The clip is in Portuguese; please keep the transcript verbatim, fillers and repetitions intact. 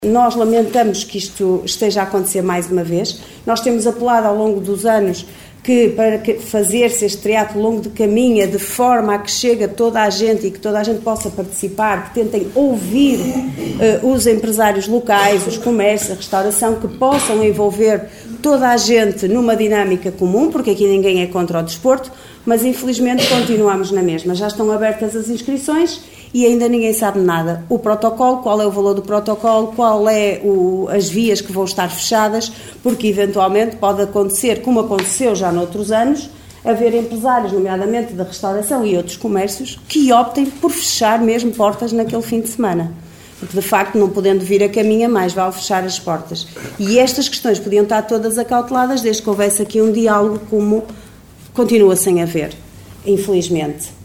Nós lamentamos que isto esteja a acontecer mais uma vez. Nós temos apelado ao longo dos anos que para fazer-se este triatlo longo de caminha de forma a que chegue a toda a gente e que toda a gente possa participar, que tentem ouvir uh, os empresários locais, os comércios, a restauração, que possam envolver toda a gente numa dinâmica comum, porque aqui ninguém é contra o desporto, mas infelizmente continuamos na mesma. Já estão abertas as inscrições e ainda ninguém sabe nada. O protocolo, qual é o valor do protocolo, qual é o, as vias que vão estar fechadas, porque eventualmente pode acontecer, como aconteceu já noutros anos, haver empresários, nomeadamente da restauração e outros comércios, que optem por fechar mesmo portas naquele fim de semana. Porque, de facto, não podendo vir a caminha, mais vale fechar as portas. E estas questões podiam estar todas acauteladas, desde que houvesse aqui um diálogo como continua sem haver, infelizmente.